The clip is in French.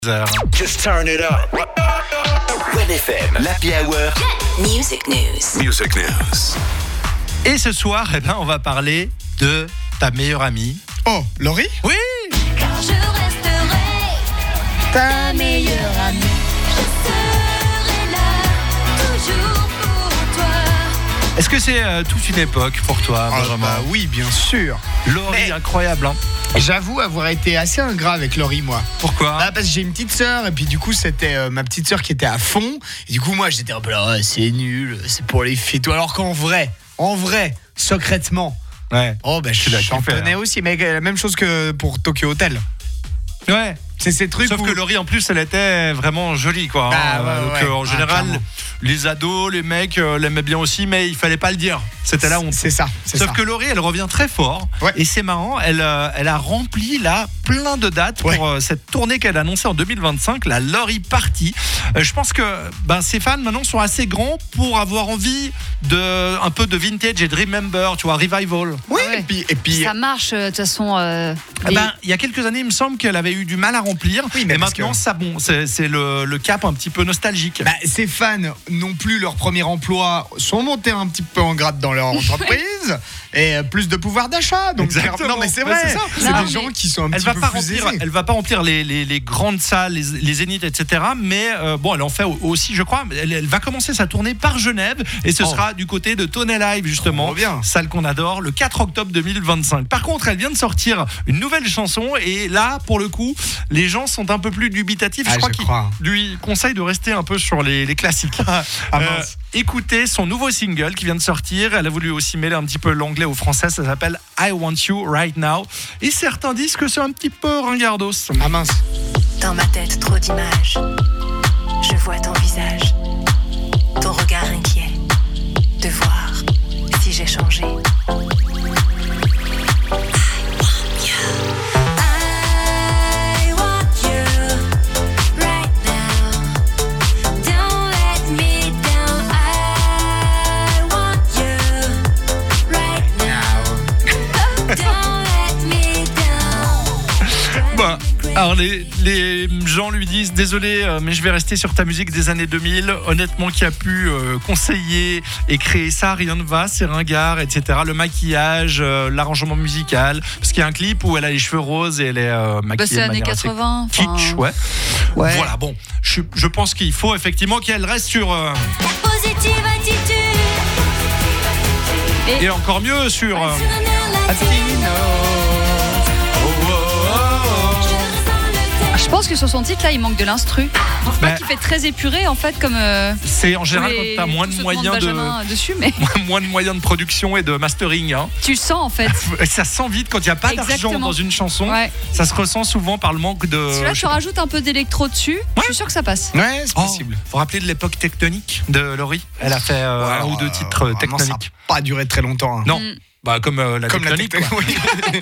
Just turn it up. Red FM, l'Happy Hour. Music News. Music News. Et ce soir, on va parler de ta meilleure amie. Oh, Laurie ? Oui. Car je resterai ta meilleure amie. Je serai là, toujours pour toi. Est-ce que c'est toute une époque pour toi, Benjamin ? Oui, bien sûr. Laurie, Mais- incroyable, hein. J'avoue avoir été assez ingrat avec Laurie, moi. Pourquoi ? Parce que j'ai une petite sœur, et puis du coup, c'était ma petite sœur qui était à fond. Et du coup, moi, j'étais un peu là, ouais, c'est nul, c'est pour les filles. Tout. Alors qu'en vrai, secrètement, Ouais. je l'as chantonnais kiffé, hein. aussi. Mais la même chose que pour Tokyo Hotel. Ouais. C'est ces trucs Sauf où... que Laurie, en plus, elle était vraiment jolie, quoi. Ah, ouais, ouais. En général, clairement. les ados, les mecs l'aimaient bien aussi, mais il fallait pas le dire. C'était la honte. C'est ça. Sauf que Laurie, elle revient très fort. Ouais. Et c'est marrant, elle a rempli là plein de dates pour cette tournée qu'elle a annoncée en 2025, la Laurie Party. Je pense que ses fans maintenant sont assez grands pour avoir envie de un peu de vintage et de remember, tu vois, revival. Oui, Ouais. et puis Ça marche, de toute façon. Il y a quelques années, il me semble qu'elle avait eu du mal à remplir. Oui, mais et parce maintenant, que- ça, c'est le cap un petit peu nostalgique. ces fans non plus leur premier emploi, sont montés un petit peu en grade dans leur entreprise et plus de pouvoir d'achat. Donc Exactement. non mais c'est Ouais, vrai, c'est ça. c'est Non, des mais- gens qui sont un Elle petit va peu pas plus remplir, aisés. elle va pas remplir les grandes salles, les zéniths, etc. Mais elle en fait aussi, je crois. Elle va commencer sa tournée par Genève et ce sera du côté de Tonnet Live justement, Trop bien. salle qu'on adore, le 4 octobre 2025. Par contre, elle vient de sortir une nouvelle chanson et là, pour le coup, les gens sont un peu plus dubitatifs. Ah, je crois je qu'ils crois. lui conseillent de rester un peu sur les classiques. mince. Écoutez son nouveau single qui vient de sortir. Elle a voulu aussi mêler un petit peu l'anglais au français. Ça s'appelle I Want You Right Now. Et certains disent que c'est un petit peu ringardos. Ah mince. Dans ma tête, trop d'images. Je vois ton visage, ton regard inquiet, de voir si j'ai changé. I want you right now. Don't let me down. I want you right now. Don't let me down. Bah, alors les gens lui disent désolé mais je vais rester sur ta musique des années 2000. Honnêtement, qui a pu conseiller et créer ça, rien ne va, c'est ringard, etc. Le maquillage, l'arrangement musical, parce qu'il y a un clip où elle a les cheveux roses et elle est maquillée C'est de années manière assez 80. kitsch, ouais. Ouais. Voilà, bon, je pense qu'il faut effectivement qu'elle reste sur La positive attitude. et encore mieux sur Sur un air latino. Je pense que sur son titre là il manque de l'instru. Je trouve pas Bah, qu'il fait très épuré en fait comme c'est en général les- quand t'as moins tout de ce moyens monde Benjamin dessus, mais moins de moyens de production et de mastering, hein. tu le sens en fait. Et ça se sent vite quand il n'y a pas d'argent Exactement. dans une chanson. Ouais. Ça se ressent souvent par le manque de. Si là tu rajoutes un peu d'électro dessus, je suis sûr que ça passe. Ouais, c'est Oh, possible. vous vous rappelez de l'époque tectonique de Laurie ? Elle a fait un ou deux titres Vraiment, ça tectoniques. n'a pas duré très longtemps. Hein. Non, Mm. comme la Comme la tectonique. quoi. tectonique. Oui.